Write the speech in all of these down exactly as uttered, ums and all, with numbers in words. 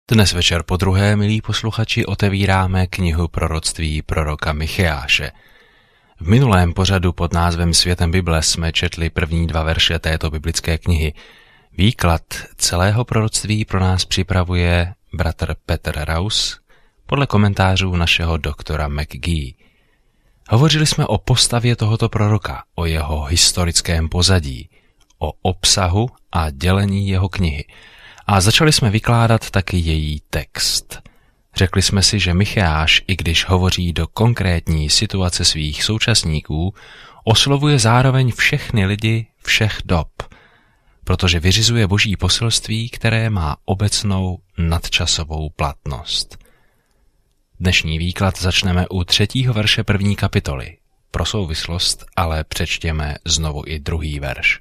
Dnes večer po druhé, milí posluchači, otevíráme knihu proroctví proroka Micheáše. V minulém pořadu pod názvem Světem Bible jsme četli první dva verše této biblické knihy. Výklad celého proroctví pro nás připravuje bratr Petr Raus podle komentářů našeho doktora McGee. Hovořili jsme o postavě tohoto proroka, o jeho historickém pozadí, o obsahu a dělení jeho knihy. A začali jsme vykládat taky její text. Řekli jsme si, že Micheáš, i když hovoří do konkrétní situace svých současníků, oslovuje zároveň všechny lidi všech dob, protože vyřizuje boží poselství, které má obecnou nadčasovou platnost. Dnešní výklad začneme u třetího verše první kapitoly. Pro souvislost ale přečtěme znovu i druhý verš.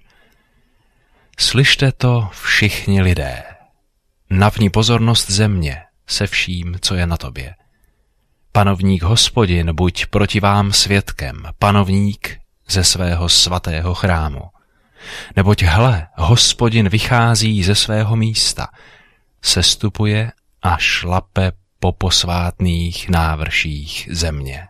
Slyšte to všichni lidé. Napni pozornost země se vším, co je na tobě. Panovník Hospodin buď proti vám svědkem, panovník ze svého svatého chrámu. Neboť hle, Hospodin vychází ze svého místa, sestupuje a šlape po posvátných návrších země.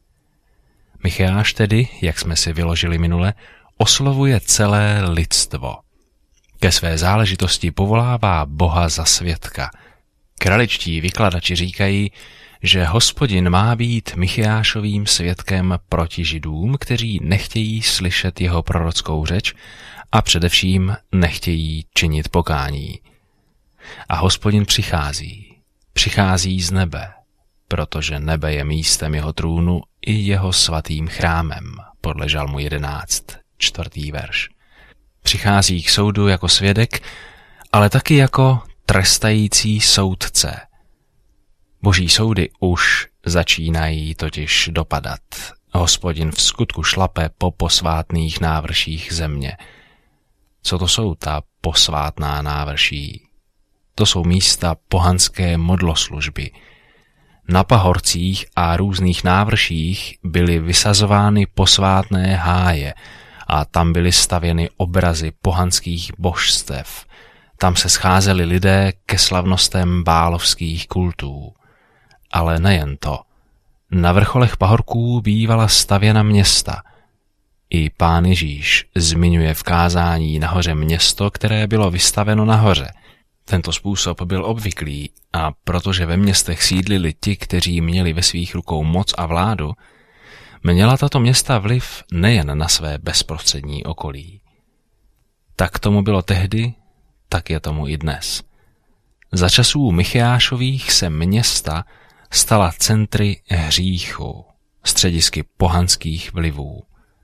Micheáš tedy, jak jsme si vyložili minule, oslovuje celé lidstvo. Ke své záležitosti povolává Boha za svědka. Kraličtí vykladači říkají, že Hospodin má být Micheášovým svědkem proti Židům, kteří nechtějí slyšet jeho prorockou řeč a především nechtějí činit pokání. A Hospodin přichází. Přichází z nebe, protože nebe je místem jeho trůnu i jeho svatým chrámem, podle Žalmu jedenáct, čtvrtý verš. Přichází k soudu jako svědek, ale taky jako trestající soudce. Boží soudy už začínají totiž dopadat. Hospodin v skutku šlape po posvátných návrších země. Co to jsou ta posvátná návrší? To jsou místa pohanské modloslužby. Na pahorcích a různých návrších byly vysazovány posvátné háje a tam byly stavěny obrazy pohanských božstev. Tam se scházeli lidé ke slavnostem bálovských kultů. Ale nejen to. Na vrcholech pahorků bývala stavěna města. I Pán Ježíš zmiňuje v kázání nahoře město, které bylo vystaveno nahoře. Tento způsob byl obvyklý a protože ve městech sídlili ti, kteří měli ve svých rukou moc a vládu, měla tato města vliv nejen na své bezprostřední okolí. Tak tomu bylo tehdy, tak je tomu i dnes. Za časů Micheášových se města stala centry hříchu, středisky pohanských vlivů.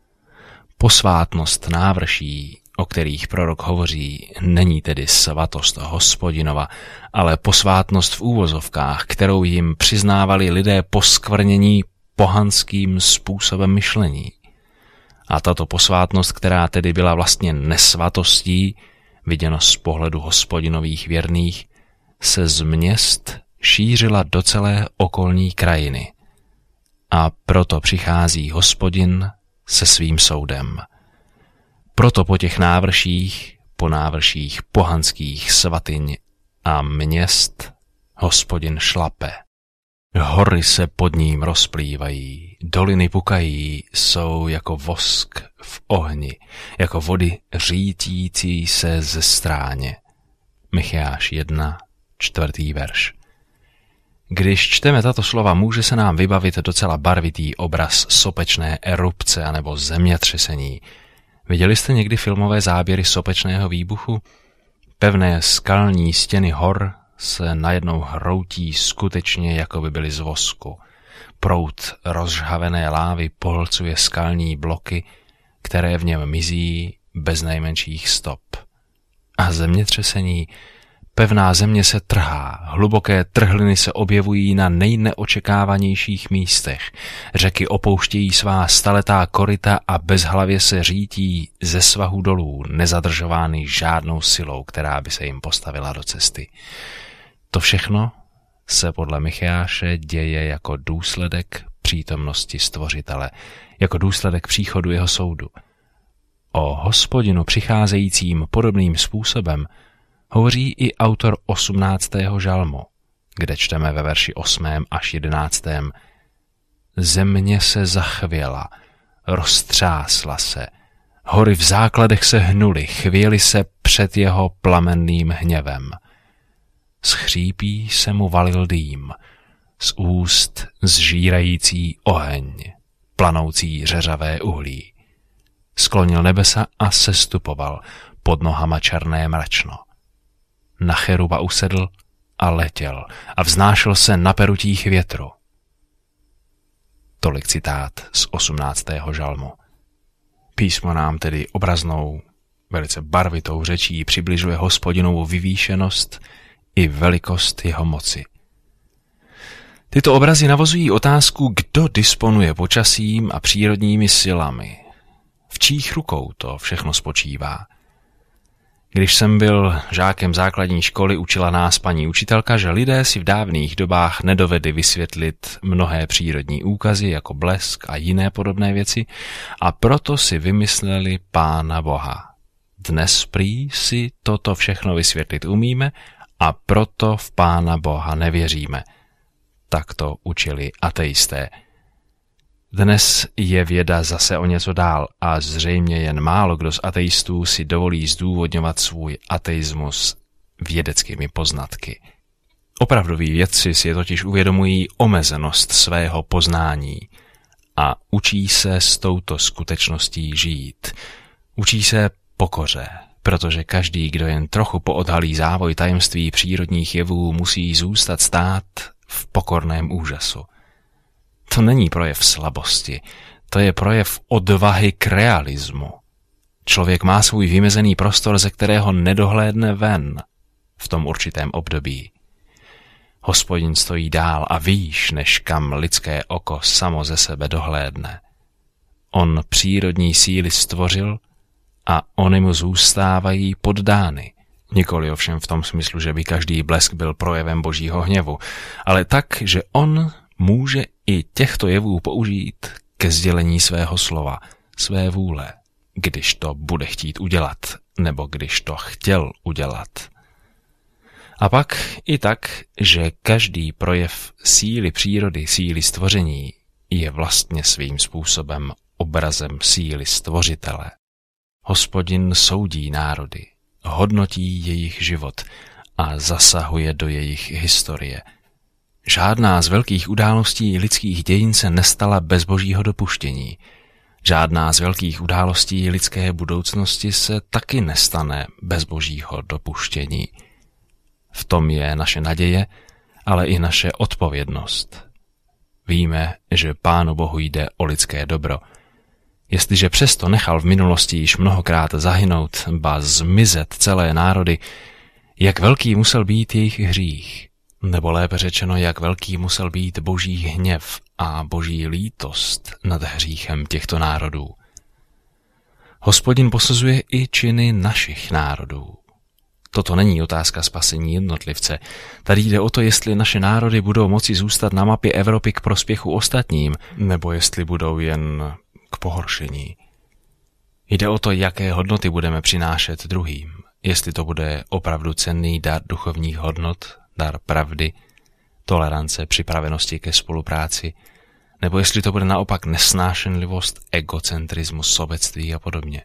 Posvátnost návrší, o kterých prorok hovoří, není tedy svatost Hospodinova, ale posvátnost v úvozovkách, kterou jim přiznávali lidé poskvrnění pohanským způsobem myšlení. A tato posvátnost, která tedy byla vlastně nesvatostí, viděno z pohledu Hospodinových věrných, se z měst šířila do celé okolní krajiny. A proto přichází Hospodin se svým soudem. Proto po těch návrších, po návrších pohanských svatyň a měst Hospodin šlape. Hory se pod ním rozplývají, doliny pukají, jsou jako vosk v ohni, jako vody řítící se ze stráně. Micheáš jedna, čtvrtý verš. Když čteme tato slova, může se nám vybavit docela barvitý obraz sopečné erupce anebo zemětřesení. Viděli jste někdy filmové záběry sopečného výbuchu? Pevné skalní stěny hor se najednou hroutí skutečně, jako by byly z vosku. Proud rozžhavené lávy pohlcuje skalní bloky, které v něm mizí bez nejmenších stop. A zemětřesení, pevná země se trhá, hluboké trhliny se objevují na nejneočekávanějších místech, řeky opouštějí svá staletá koryta a bezhlavě se řítí ze svahu dolů, nezadržovány žádnou silou, která by se jim postavila do cesty. To všechno se podle Micheáše děje jako důsledek přítomnosti Stvořitele, jako důsledek příchodu jeho soudu. O Hospodinu přicházejícím podobným způsobem hovoří i autor osmnáctého žalmu, kde čteme ve verši osmém až jedenáctém. Země se zachvěla, roztřásla se, hory v základech se hnuly, chvěly se před jeho plamenným hněvem. Z chřípí se mu valil dým, z úst zžírající oheň, planoucí řeřavé uhlí. Sklonil nebesa a sestupoval, pod nohama černé mračno. Na cheruba usedl a letěl a vznášel se na perutích větru. Tolik citát z osmnáctého žalmu. Písmo nám tedy obraznou, velice barvitou řečí přibližuje Hospodinovu vyvýšenost i velikost jeho moci. Tyto obrazy navozují otázku, kdo disponuje počasím a přírodními silami. V čích rukou to všechno spočívá. Když jsem byl žákem základní školy, učila nás paní učitelka, že lidé si v dávných dobách nedovedli vysvětlit mnohé přírodní úkazy jako blesk a jiné podobné věci a proto si vymysleli Pána Boha. Dnes prý si toto všechno vysvětlit umíme a proto v Pána Boha nevěříme. Tak to učili ateisté. Dnes je věda zase o něco dál a zřejmě jen málo kdo z ateistů si dovolí zdůvodňovat svůj ateismus vědeckými poznatky. Opravdoví vědci si totiž uvědomují omezenost svého poznání a učí se s touto skutečností žít. Učí se pokoře, protože každý, kdo jen trochu poodhalí závoj tajemství přírodních jevů, musí zůstat stát v pokorném úžasu. To není projev slabosti, to je projev odvahy k realismu. Člověk má svůj vymezený prostor, ze kterého nedohlédne ven v tom určitém období. Hospodin stojí dál a výš, než kam lidské oko samo ze sebe dohlédne. On přírodní síly stvořil a ony mu zůstávají poddány. Nikoli ovšem v tom smyslu, že by každý blesk byl projevem božího hněvu, ale tak, že on může i těchto jevů použít ke sdělení svého slova, své vůle, když to bude chtít udělat, nebo když to chtěl udělat. A pak i tak, že každý projev síly přírody, síly stvoření je vlastně svým způsobem obrazem síly stvořitele. Hospodin soudí národy, hodnotí jejich život a zasahuje do jejich historie. Žádná z velkých událostí lidských dějin se nestala bez božího dopuštění. Žádná z velkých událostí lidské budoucnosti se taky nestane bez božího dopuštění. V tom je naše naděje, ale i naše odpovědnost. Víme, že Pánu Bohu jde o lidské dobro. Jestliže přesto nechal v minulosti již mnohokrát zahynout, ba zmizet celé národy, jak velký musel být jejich hřích, nebo lépe řečeno, jak velký musel být boží hněv a boží lítost nad hříchem těchto národů. Hospodin posuzuje i činy našich národů. Toto není otázka spasení jednotlivce. Tady jde o to, jestli naše národy budou moci zůstat na mapě Evropy k prospěchu ostatním, nebo jestli budou jen k pohoršení. Jde o to, jaké hodnoty budeme přinášet druhým. Jestli to bude opravdu cenný dar duchovních hodnot, dar pravdy, tolerance, připravenosti ke spolupráci, nebo jestli to bude naopak nesnášenlivost, egocentrismus, sobectví a podobně.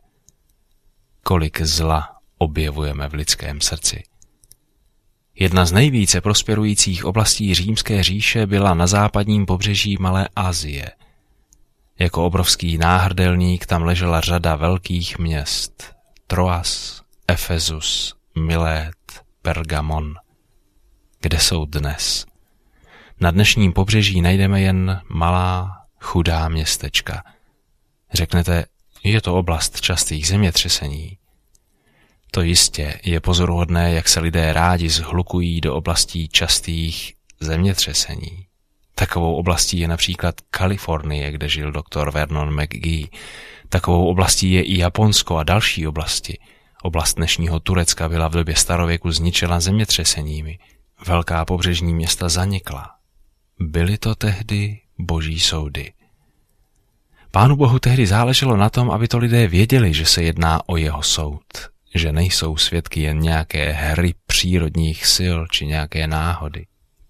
Kolik zla objevujeme v lidském srdci. Jedna z nejvíce prosperujících oblastí římské říše byla na západním pobřeží Malé Asie. Jako obrovský náhrdelník tam ležela řada velkých měst. Troas, Efezus, Milét, Pergamon. Kde jsou dnes? Na dnešním pobřeží najdeme jen malá, chudá městečka. Řeknete, je to oblast častých zemětřesení. To jistě je pozoruhodné, jak se lidé rádi zhlukují do oblastí častých zemětřesení. Takovou oblastí je například Kalifornie, kde žil doktor Vernon McGee. Takovou oblastí je i Japonsko a další oblasti. Oblast dnešního Turecka byla v době starověku zničena zemětřeseními. Velká pobřežní města zanikla. Byly to tehdy boží soudy. Pánu Bohu tehdy záleželo na tom, aby to lidé věděli, že se jedná o jeho soud, že nejsou svědky jen nějaké hry přírodních sil či nějaké náhody.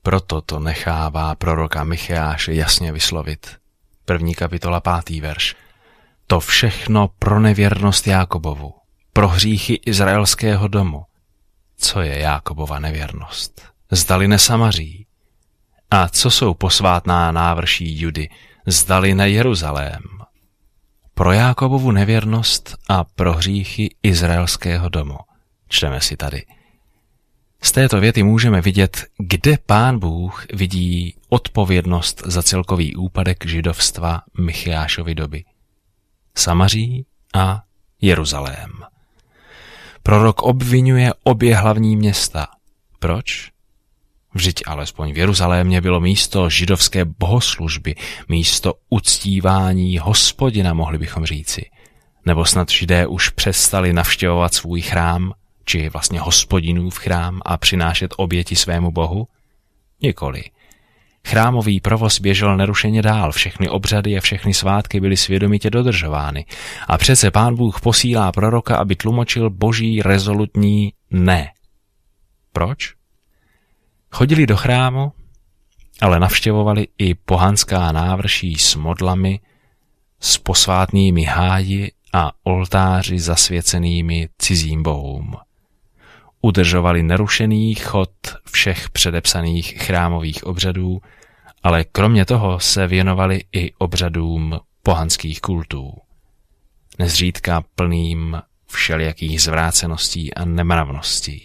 Proto to nechává proroka Micheáše jasně vyslovit. První kapitola, pátý verš. To všechno pro nevěrnost Jákobovu, pro hříchy izraelského domu. Co je Jákobova nevěrnost? Zdali ne Samaří? A co jsou posvátná návrší Judy? Zdali ne Jeruzalém? Pro Jákobovu nevěrnost a pro hříchy izraelského domu. Čteme si tady. Z této věty můžeme vidět, kde Pán Bůh vidí odpovědnost za celkový úpadek židovstva Micheášovy doby. Samaří a Jeruzalém. Prorok obvinuje obě hlavní města. Proč? Vždyť alespoň v Jeruzalémě bylo místo židovské bohoslužby, místo uctívání Hospodina, mohli bychom říci. Nebo snad Židé už přestali navštěvovat svůj chrám, či vlastně Hospodinův chrám a přinášet oběti svému bohu? Nikoli. Chrámový provoz běžel nerušeně dál, všechny obřady a všechny svátky byly svědomitě dodržovány. A přece Pán Bůh posílá proroka, aby tlumočil boží rezolutní ne. Proč? Chodili do chrámu, ale navštěvovali i pohanská návrší s modlami, s posvátnými háji a oltáři zasvěcenými cizím bohům. Udržovali nerušený chod všech předepsaných chrámových obřadů, ale kromě toho se věnovali i obřadům pohanských kultů, nezřídka plným všelijakých zvráceností a nemravností.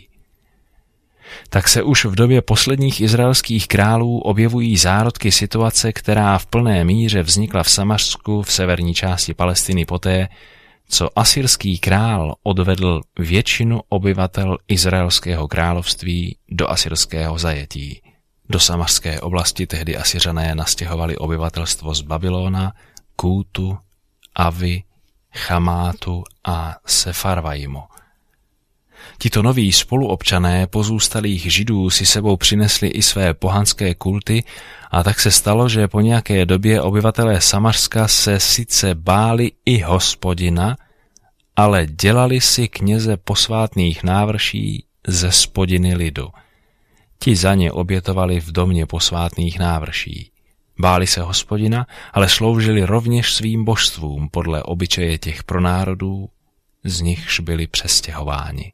Tak se už v době posledních izraelských králů objevují zárodky situace, která v plné míře vznikla v Samařsku v severní části Palestiny poté, co asyrský král odvedl většinu obyvatel izraelského království do asyrského zajetí. Do samařské oblasti tehdy Asyřané nastěhovali obyvatelstvo z Babylona, Kútu, Avy, Chamátu a Sefarvaimu. Tito noví spoluobčané pozůstalých Židů si sebou přinesli i své pohanské kulty a tak se stalo, že po nějaké době obyvatelé Samařska se sice báli i Hospodina, ale dělali si kněze posvátných návrší ze spodiny lidu. Ti za ně obětovali v domě posvátných návrší. Báli se Hospodina, ale sloužili rovněž svým božstvům podle obyčeje těch pronárodů, z nichž byli přestěhováni.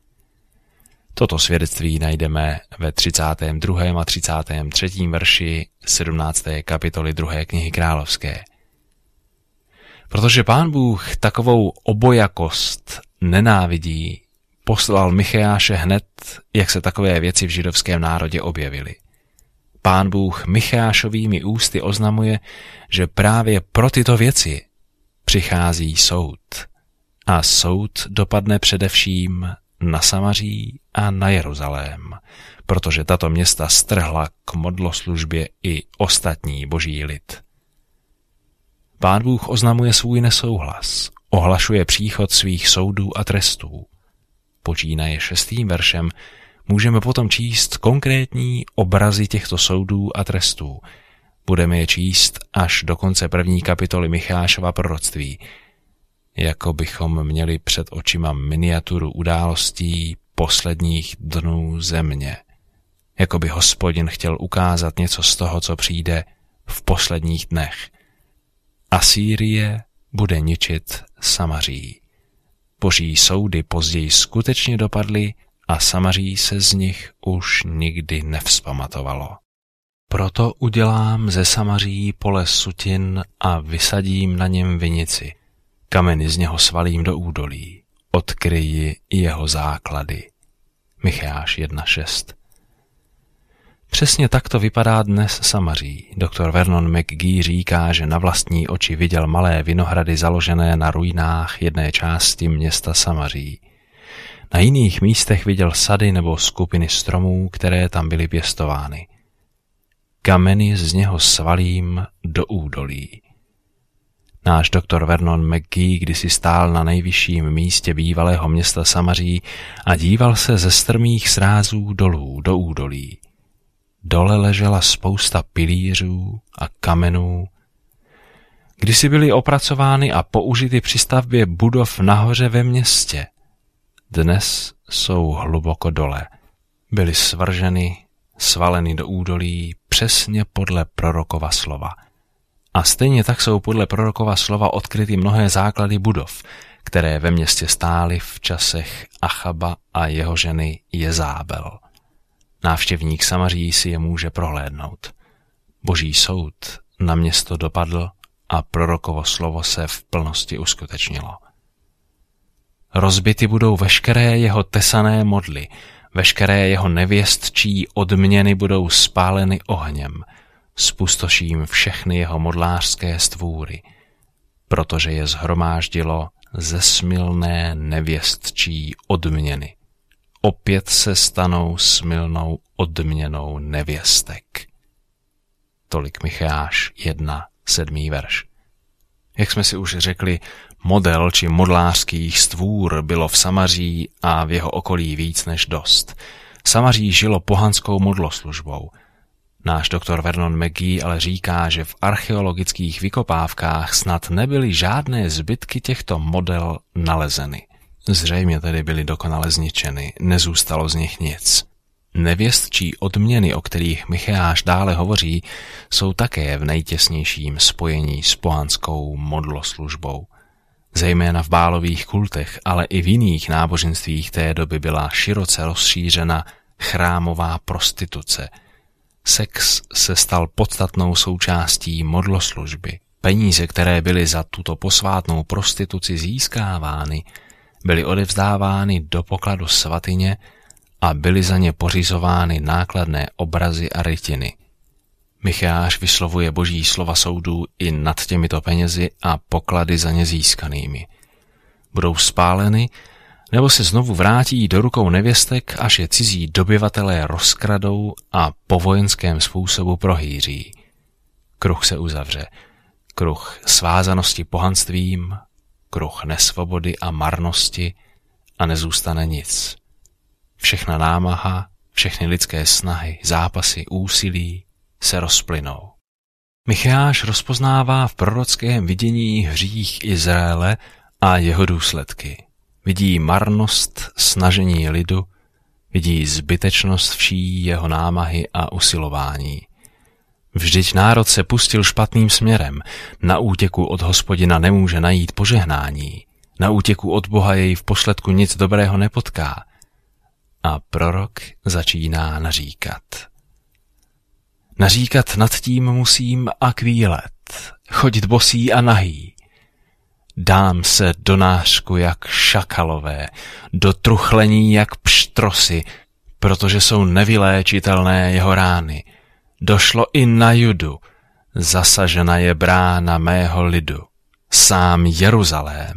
Toto svědectví najdeme ve třicátém druhém a třicátém třetím verši sedmnácté kapitoly druhé knihy královské. Protože Pán Bůh takovou obojakost nenávidí, poslal Micheáše hned, jak se takové věci v židovském národě objevily. Pán Bůh Micheášovými ústy oznamuje, že právě pro tyto věci přichází soud. A soud dopadne především na Samaří a na Jeruzalém, protože tato města strhla k modloslužbě i ostatní boží lid. Pán Bůh oznamuje svůj nesouhlas, ohlašuje příchod svých soudů a trestů. Počínaje šestým veršem můžeme potom číst konkrétní obrazy těchto soudů a trestů. Budeme je číst až do konce první kapitoly Micheášova proroctví, jako bychom měli před očima miniaturu událostí posledních dnů země. Jako by Hospodin chtěl ukázat něco z toho, co přijde v posledních dnech. Asýrie bude ničit Samaří. Boží soudy později skutečně dopadly a Samaří se z nich už nikdy nevzpamatovalo. Proto udělám ze Samaří pole sutin a vysadím na něm vinici. Kameny z něho svalím do údolí, odkryji jeho základy. Micheáš jedna šest. Přesně takto vypadá dnes Samaří. Doktor Vernon McGee říká, že na vlastní oči viděl malé vinohrady založené na ruinách jedné části města Samaří. Na jiných místech viděl sady nebo skupiny stromů, které tam byly pěstovány. Kameny z něho svalím do údolí. Náš doktor Vernon McGee kdysi stál na nejvyšším místě bývalého města Samaří a díval se ze strmých srázů dolů do údolí. Dole ležela spousta pilířů a kamenů. Kdysi byly opracovány a použity při stavbě budov nahoře ve městě. Dnes jsou hluboko dole. Byly svrženy, svaleny do údolí přesně podle prorokova slova. A stejně tak jsou podle prorokova slova odkryty mnohé základy budov, které ve městě stály v časech Achaba a jeho ženy Jezábel. Návštěvník Samaří si je může prohlédnout. Boží soud na město dopadl a prorokovo slovo se v plnosti uskutečnilo. Rozbity budou veškeré jeho tesané modly, veškeré jeho nevěstčí odměny budou spáleny ohněm, spustoším všechny jeho modlářské stvůry, protože je zhromáždilo zesmilné nevěstčí odměny. Opět se stanou smilnou odměnou nevěstek. Tolik Micheáš jedna, sedmý verš. Jak jsme si už řekli, model či modlářských stvůr bylo v Samaří a v jeho okolí víc než dost. Samaří žilo pohanskou modloslužbou. Náš doktor Vernon McGee ale říká, že v archeologických vykopávkách snad nebyly žádné zbytky těchto model nalezeny. Zřejmě tedy byly dokonale zničeny, nezůstalo z nich nic. Nevěstčí odměny, o kterých Micheáš dále hovoří, jsou také v nejtěsnějším spojení s pohanskou modloslužbou. Zejména v bálových kultech, ale i v jiných náboženstvích té doby byla široce rozšířena chrámová prostituce. Sex se stal podstatnou součástí modloslužby. Peníze, které byly za tuto posvátnou prostituci získávány, byly odevzdávány do pokladu svatyně a byly za ně pořizovány nákladné obrazy a rytiny. Micheáš vyslovuje boží slova soudů i nad těmito penězi a poklady za ně získanými. Budou spáleny, nebo se znovu vrátí do rukou nevěstek, až je cizí dobyvatelé rozkradou a po vojenském způsobu prohýří. Kruh se uzavře. Kruh svázanosti pohanstvím, kruh nesvobody a marnosti a nezůstane nic. Všechna námaha, všechny lidské snahy, zápasy, úsilí se rozplynou. Micheáš rozpoznává v prorockém vidění hřích Izraele a jeho důsledky. Vidí marnost snažení lidu, vidí zbytečnost vší jeho námahy a usilování. Vždyť národ se pustil špatným směrem, na útěku od Hospodina nemůže najít požehnání, na útěku od Boha jej v posledku nic dobrého nepotká. A prorok začíná naříkat. Naříkat nad tím musím a kvílet, chodit bosý a nahý. Dám se do nářku jak šakalové, do truchlení jak pštrosy, protože jsou nevyléčitelné jeho rány. Došlo i na Judu, zasažena je brána mého lidu, sám Jeruzalém.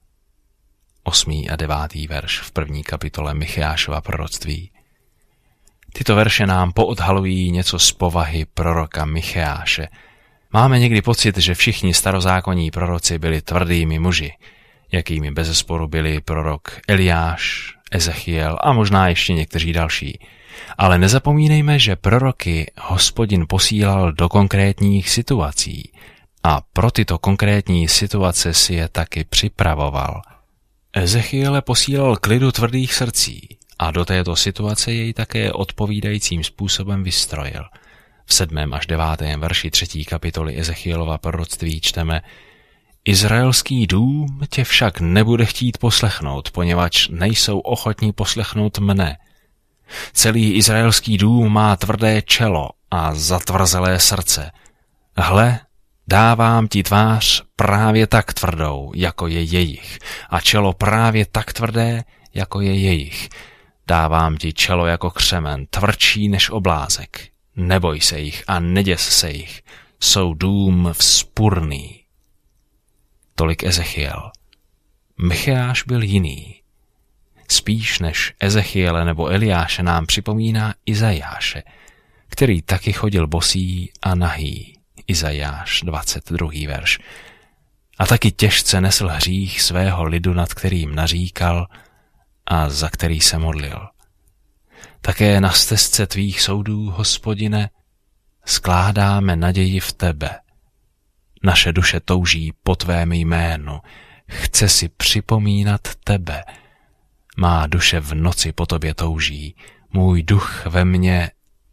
Osmý a devátý verš v první kapitole Micheášova proroctví. Tyto verše nám poodhalují něco z povahy proroka Micheáše. Máme někdy pocit, že všichni starozákonní proroci byli tvrdými muži, jakými bezesporu byli prorok Eliáš, Ezechiel a možná ještě někteří další. Ale nezapomínejme, že proroky Hospodin posílal do konkrétních situací a pro tyto konkrétní situace si je taky připravoval. Ezechiele posílal k lidu tvrdých srdcí a do této situace jej také odpovídajícím způsobem vystrojil. V sedmém až devátém verši třetí kapitoly Ezechielova proroctví čteme: Izraelský dům tě však nebude chtít poslechnout, poněvadž nejsou ochotní poslechnout mne. Celý izraelský dům má tvrdé čelo a zatvrzelé srdce. Hle, dávám ti tvář právě tak tvrdou, jako je jejich, a čelo právě tak tvrdé, jako je jejich. Dávám ti čelo jako křemen, tvrdší než oblázek. Neboj se jich a neděs se jich, jsou dům vzpurný. Tolik Ezechiel. Micheáš byl jiný. Spíš než Ezechiele nebo Eliáše nám připomíná Izajáše, který taky chodil bosý a nahý. Izajáš dvacet druhý verš. A taky těžce nesl hřích svého lidu, nad kterým naříkal a za který se modlil. Také na stezce tvých soudů, Hospodine, skládáme naději v tebe. Naše duše touží po tvém jménu, chce si připomínat tebe. Má duše v noci po tobě touží, můj duch ve mně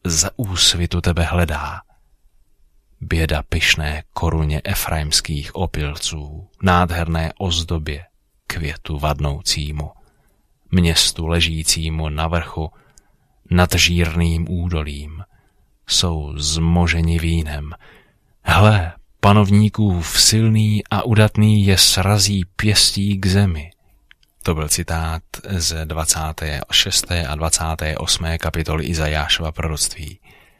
z úsvitu tebe hledá. Běda pyšné koruně efraimských opilců, nádherné ozdobě, květu vadnoucímu, městu ležícímu na vrchu, nad žírným údolím, jsou zmoženi vínem. Hle, panovníkův silný a udatný je srazí pěstí k zemi. To byl citát z dvacáté šesté a dvacáté osmé kapitoly Izajášova proroctví.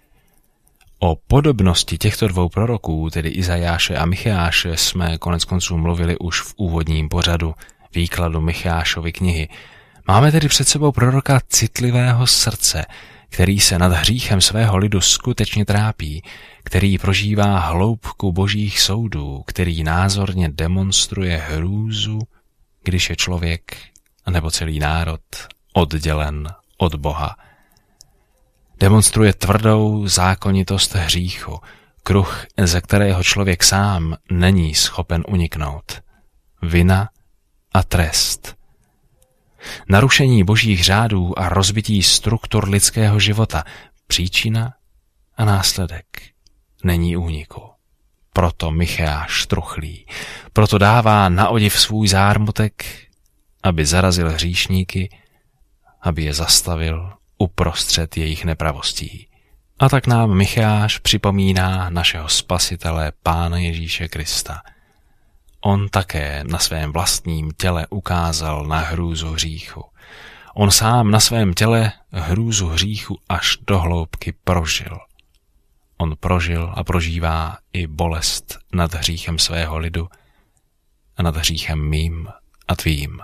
O podobnosti těchto dvou proroků, tedy Izajáše a Micheáše, jsme konec konců mluvili už v úvodním pořadu výkladu Micheášovy knihy. Máme tedy před sebou proroka citlivého srdce, který se nad hříchem svého lidu skutečně trápí, který prožívá hloubku božích soudů, který názorně demonstruje hrůzu, když je člověk nebo celý národ oddělen od Boha. Demonstruje tvrdou zákonitost hříchu, kruh, ze kterého člověk sám není schopen uniknout. Vina a trest. Narušení božích řádů a rozbití struktur lidského života, příčina a následek. Není úniku. Proto Micheáš truchlí, proto dává na odiv svůj zármutek, aby zarazil hříšníky, aby je zastavil uprostřed jejich nepravostí. A tak nám Micheáš připomíná našeho spasitele Pána Ježíše Krista. On také na svém vlastním těle ukázal na hrůzu hříchu. On sám na svém těle hrůzu hříchu až do hloubky prožil. On prožil a prožívá i bolest nad hříchem svého lidu a nad hříchem mým a tvým.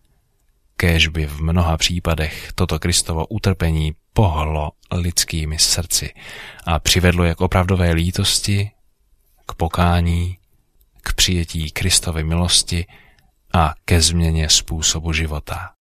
Kéž by v mnoha případech toto Kristovo utrpení pohlo lidskými srdci a přivedlo je k opravdové lítosti, k pokání, k přijetí Kristovy milosti a ke změně způsobu života.